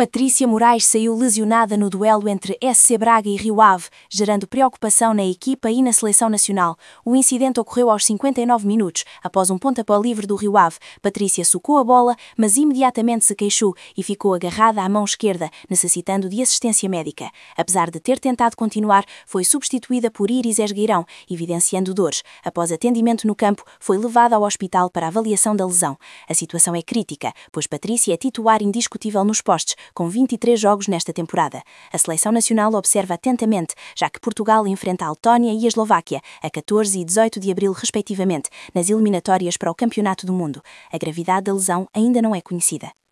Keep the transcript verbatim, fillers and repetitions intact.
Patrícia Moraes saiu lesionada no duelo entre S C Braga e Rio Ave, gerando preocupação na equipa e na seleção nacional. O incidente ocorreu aos cinquenta e nove minutos. Após um pontapé livre do Rio Ave, Patrícia socou a bola, mas imediatamente se queixou e ficou agarrada à mão esquerda, necessitando de assistência médica. Apesar de ter tentado continuar, foi substituída por Iris Esgueirão, evidenciando dores. Após atendimento no campo, foi levada ao hospital para avaliação da lesão. A situação é crítica, pois Patrícia é titular indiscutível nos postes, com vinte e três jogos nesta temporada. A seleção nacional observa atentamente, já que Portugal enfrenta a Letónia e a Eslováquia, a catorze e dezoito de abril respectivamente, nas eliminatórias para o Campeonato do Mundo. A gravidade da lesão ainda não é conhecida.